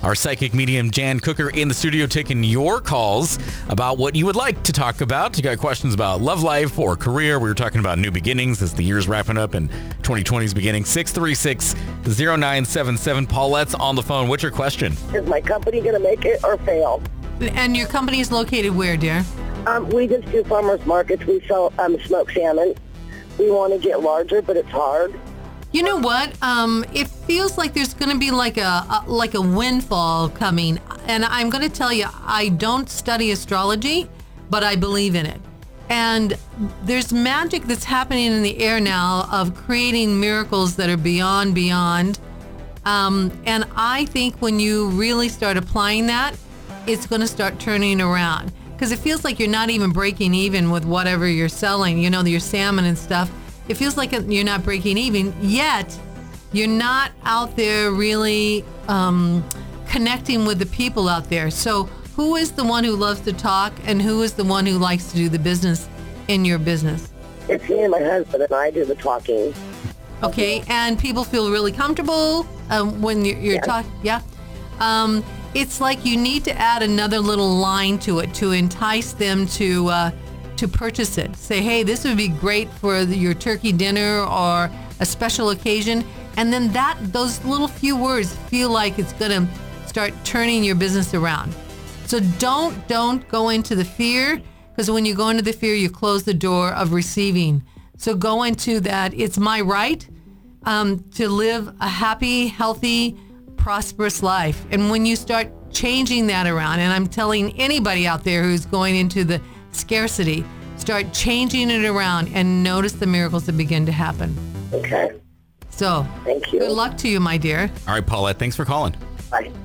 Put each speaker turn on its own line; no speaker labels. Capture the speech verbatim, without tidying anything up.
Our psychic medium, Jan Cooker, in the studio taking your calls about what you would like to talk about. You got questions about love life or career. We were talking about new beginnings as the year's wrapping up and twenty twenty is beginning. six three six, zero nine seven seven. Paulette's on the phone. What's your question?
Is my company going to make it or fail?
And your company is located where, dear?
Um, we just do farmers markets. We sell um, smoked salmon. We want to get larger, but it's hard.
You know what? Um, it feels like there's going to be like a, a like a windfall coming. And I'm going to tell you, I don't study astrology, but I believe in it. And there's magic that's happening in the air now of creating miracles that are beyond, beyond. Um, and I think when you really start applying that, it's going to start turning around. Because it feels like you're not even breaking even with whatever you're selling, you know, your salmon and stuff. It feels like you're not breaking even, yet you're not out there really um, connecting with the people out there. So who is the one who loves to talk and who is the one who likes to do the business in your business?
It's me and my husband, and I do the talking.
Okay, and people feel really comfortable um, when you're, you're
Yes.
talking, yeah? Um, it's like you need to add another little line to it to entice them to uh, to purchase it. Say, hey, this would be great for the, your turkey dinner or a special occasion. And then that those little few words feel like it's going to start turning your business around. So don't, don't go into the fear, because when you go into the fear, you close the door of receiving. So go into that. It's my right um, to live a happy, healthy, prosperous life. And when you start changing that around, and I'm telling anybody out there who's going into the scarcity, start changing it around and notice the miracles that begin to happen.
Okay.
So,
Thank you.
good luck to you, my dear.
All right, Paulette, thanks for calling.
Bye.